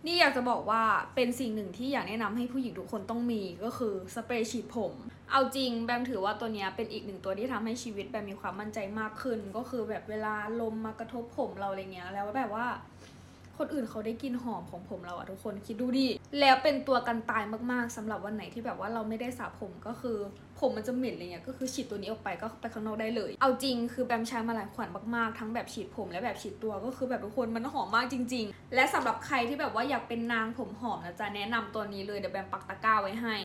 นี่อยากจะบอกว่าเป็นสิ่งหนึ่งที่อยากแนะนำให้ผู้หญิงทุกคนต้องมีก็คือสเปรย์ฉีดผมเอาจริงแบมถือว่าตัวนี้เป็นอีกหนึ่งตัวที่ทำให้ชีวิตแบมมีความมั่นใจมากขึ้นก็คือแบบเวลาลมมากระทบผมเราอะไรเงี้ยแล้วแบบว่าคนอื่นเขาได้กลิ่นหอมของผมเราอะทุกคนคิดดูดิแล้วเป็นตัวกันตายมากๆสำหรับวันไหนที่แบบว่าเราไม่ได้สระผมก็คือผมมันจะเหม็นอะไรเงี้ยก็คือฉีดตัวนี้ออกไปก็ไปข้างนอกได้เลยเอาจริงคือแบมใช้มาหลายขวดมากๆทั้งแบบฉีดผมและแบบฉีดตัวก็คือแบบทุกคนมันหอมมากจริงๆและสำหรับใครที่แบบว่าอยากเป็นนางผมหอมนะจ๊ะแนะนำตัวนี้เลยเดี๋ยวแบมปักตะกร้าไว้ให้